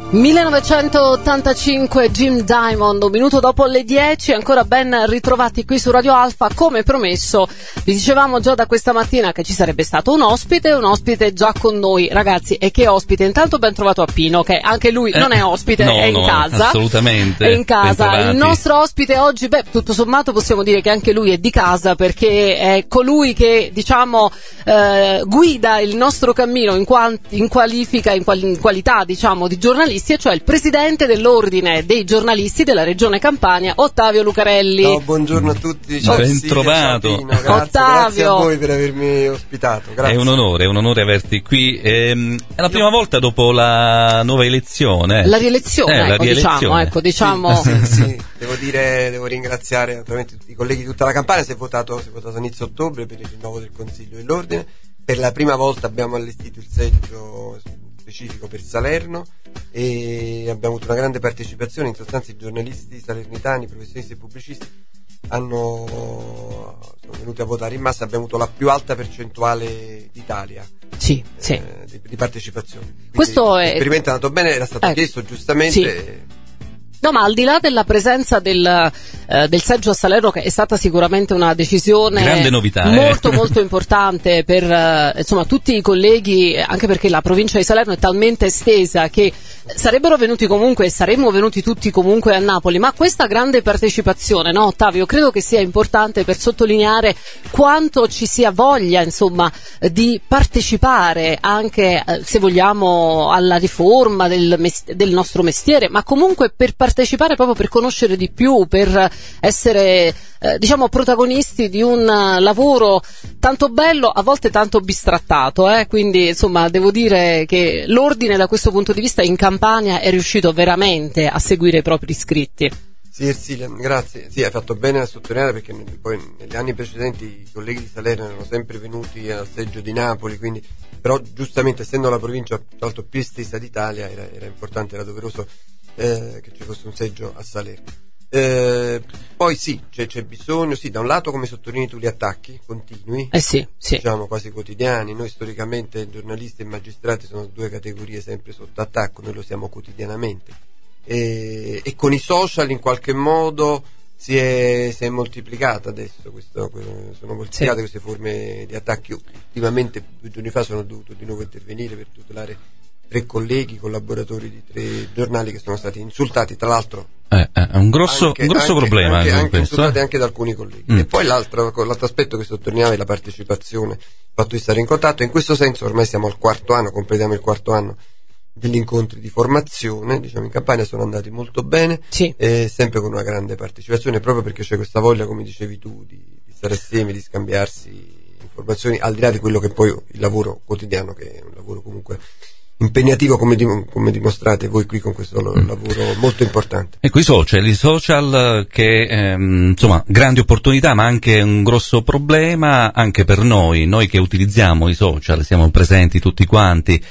1985, Jim Diamond, un minuto dopo le 10, ancora ben ritrovati qui su Radio Alfa. Come promesso, vi dicevamo già da questa mattina che ci sarebbe stato un ospite già con noi, ragazzi. E che ospite? Intanto ben trovato a Pino, che anche lui non è ospite, è in casa. Assolutamente. È in casa. Il nostro ospite oggi, tutto sommato possiamo dire che anche lui è di casa, perché è colui che, diciamo, guida il nostro cammino in qualifica, in qualità, diciamo, di giornalisti, cioè il presidente dell'ordine dei giornalisti della regione Campania, Ottavio Lucarelli. No, buongiorno a tutti, ciao, ben trovato. Grazie, Ottavio. Grazie a voi per avermi ospitato. Grazie. È un onore averti qui. È la prima volta dopo la nuova elezione. La rielezione, diciamo. Sì, devo ringraziare naturalmente tutti i colleghi di tutta la Campania. Si è votato a inizio ottobre per il rinnovo del Consiglio dell'Ordine. Per la prima volta abbiamo allestito il seggio specifico per Salerno e abbiamo avuto una grande partecipazione. In sostanza i giornalisti salernitani, professionisti e pubblicisti sono venuti a votare in massa. Abbiamo avuto la più alta percentuale d'Italia di partecipazione. Quindi questo l'esperimento è andato bene, era stato chiesto giustamente. Sì. No, ma al di là della presenza del seggio a Salerno, che è stata sicuramente una decisione grande novità, molto importante per insomma tutti i colleghi, anche perché la provincia di Salerno è talmente estesa che sarebbero venuti comunque e saremmo venuti tutti comunque a Napoli, ma questa grande partecipazione, no, Ottavio, credo che sia importante per sottolineare quanto ci sia voglia, insomma, di partecipare anche, se vogliamo, alla riforma del nostro mestiere, ma comunque per partecipare proprio per conoscere di più, per essere diciamo protagonisti di un lavoro tanto bello, a volte tanto bistrattato, quindi insomma devo dire che l'ordine da questo punto di vista in Campania è riuscito veramente a seguire i propri iscritti. Sì, Ersilia, grazie. Sì, hai fatto bene a sottolineare, perché poi negli anni precedenti i colleghi di Salerno erano sempre venuti al seggio di Napoli, quindi, però giustamente essendo la provincia tra l'altro più estesa d'Italia era importante, era doveroso che ci fosse un seggio a Salerno. Poi sì, c'è bisogno, sì, da un lato, come sottolinei tu, gli attacchi continui, sì. diciamo quasi quotidiani. Noi storicamente giornalisti e magistrati sono due categorie sempre sotto attacco, noi lo siamo quotidianamente, e con i social in qualche modo si è moltiplicata adesso sono moltiplicate queste forme di attacchi. Ultimamente 2 giorni fa sono dovuto di nuovo intervenire per tutelare 3 colleghi, collaboratori di 3 giornali che sono stati insultati, tra l'altro è un grosso problema, anche insultati anche da alcuni colleghi. E poi l'altro aspetto che sottolineava è la partecipazione, il fatto di stare in contatto. In questo senso ormai siamo al 4º anno, completiamo il 4º anno degli incontri di formazione, diciamo in Campania sono andati molto bene, sempre con una grande partecipazione, proprio perché c'è questa voglia, come dicevi tu, di stare assieme, di scambiarsi informazioni, al di là di quello che poi il lavoro quotidiano, che è un lavoro comunque impegnativo, come dimostrate voi qui con questo lavoro molto importante. Ecco, i social che insomma grandi opportunità, ma anche un grosso problema anche per noi che utilizziamo i social, siamo presenti tutti quanti,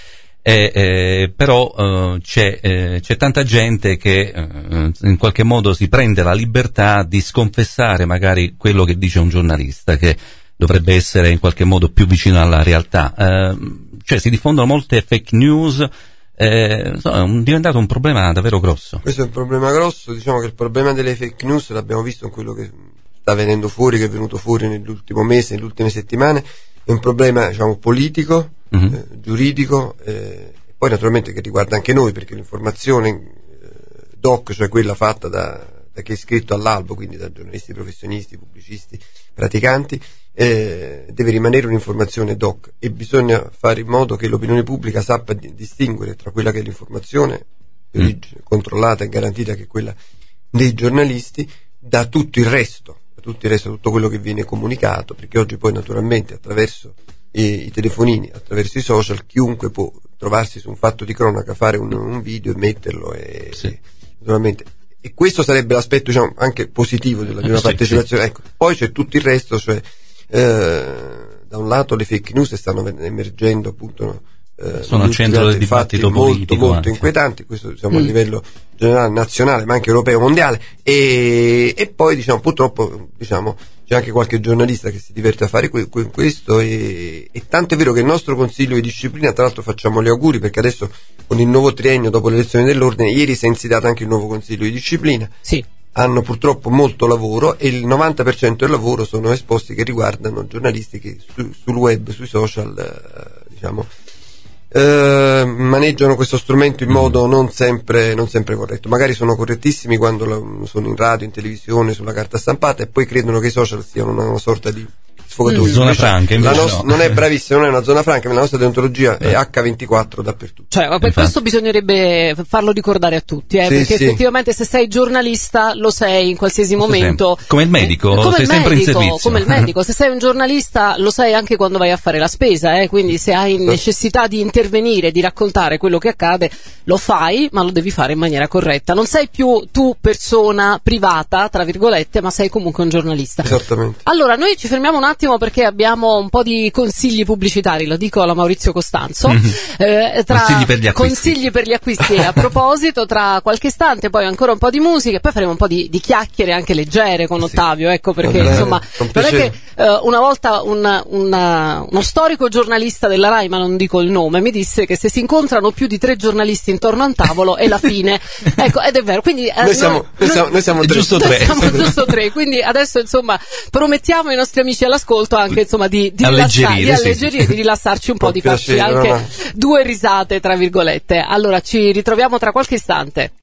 però c'è tanta gente che in qualche modo si prende la libertà di sconfessare magari quello che dice un giornalista, che dovrebbe essere in qualche modo più vicino alla realtà. Cioè si diffondono molte fake news, è diventato un problema davvero grosso. Questo è un problema grosso, diciamo che il problema delle fake news l'abbiamo visto in quello che sta venendo fuori, che è venuto fuori nell'ultimo mese, nelle ultime settimane. È un problema, diciamo, politico, giuridico, e poi naturalmente che riguarda anche noi, perché l'informazione doc, cioè quella fatta da chi è iscritto all'albo, quindi da giornalisti professionisti, pubblicisti, praticanti, deve rimanere un'informazione doc, e bisogna fare in modo che l'opinione pubblica sappia distinguere tra quella che è l'informazione controllata e garantita, che è quella dei giornalisti, da tutto il resto, tutto quello che viene comunicato, perché oggi poi naturalmente attraverso i telefonini, attraverso i social, chiunque può trovarsi su un fatto di cronaca, fare un video e metterlo, naturalmente. E questo sarebbe l'aspetto, diciamo, anche positivo di una partecipazione. Ecco, poi c'è tutto il resto, cioè da un lato le fake news stanno emergendo, appunto, sono al centro del dibattito politico, molto inquietanti, questo diciamo a livello generale, nazionale, ma anche europeo, mondiale, e poi diciamo purtroppo diciamo c'è anche qualche giornalista che si diverte a fare questo, e tanto è vero che il nostro consiglio di disciplina, tra l'altro facciamo gli auguri perché adesso con il nuovo triennio dopo le elezioni dell'ordine, ieri si è insediato anche il nuovo consiglio di disciplina. Sì. Hanno purtroppo molto lavoro, e il 90% del lavoro sono esposti che riguardano giornalisti che sul web, sui social, maneggiano questo strumento in modo non sempre corretto. Magari sono correttissimi quando sono in radio, in televisione, sulla carta stampata, e poi credono che i social siano una sorta di sfogatoio. Zona franca, invece no. Non è bravissima, non è una zona franca, ma la nostra deontologia è H24 dappertutto. Cioè, per questo bisognerebbe farlo ricordare a tutti, perché effettivamente se sei giornalista lo sei in qualsiasi momento. Come il medico, sei sempre in servizio. Come il medico, se sei un giornalista lo sei anche quando vai a fare la spesa, quindi se hai necessità di intervenire, di raccontare quello che accade, lo fai, ma lo devi fare in maniera corretta. Non sei più tu persona privata, tra virgolette, ma sei comunque un giornalista. Esattamente. Allora, noi ci fermiamo un attimo perché abbiamo un po' di consigli pubblicitari, lo dico alla Maurizio Costanzo. Consigli per gli acquisti. A proposito, tra qualche istante poi ancora un po' di musica e poi faremo un po' di chiacchiere anche leggere con Ottavio, perché insomma non è che una volta uno storico giornalista della Rai, ma non dico il nome, mi disse che se si incontrano più di 3 giornalisti intorno a un tavolo è la fine. Ecco, ed è vero, quindi noi siamo giusto 3. Siamo giusto 3, quindi adesso insomma promettiamo ai nostri amici all'ascolto anche insomma di alleggerire, di rilassarci un po', di farci anche 2 risate tra virgolette. Allora ci ritroviamo tra qualche istante.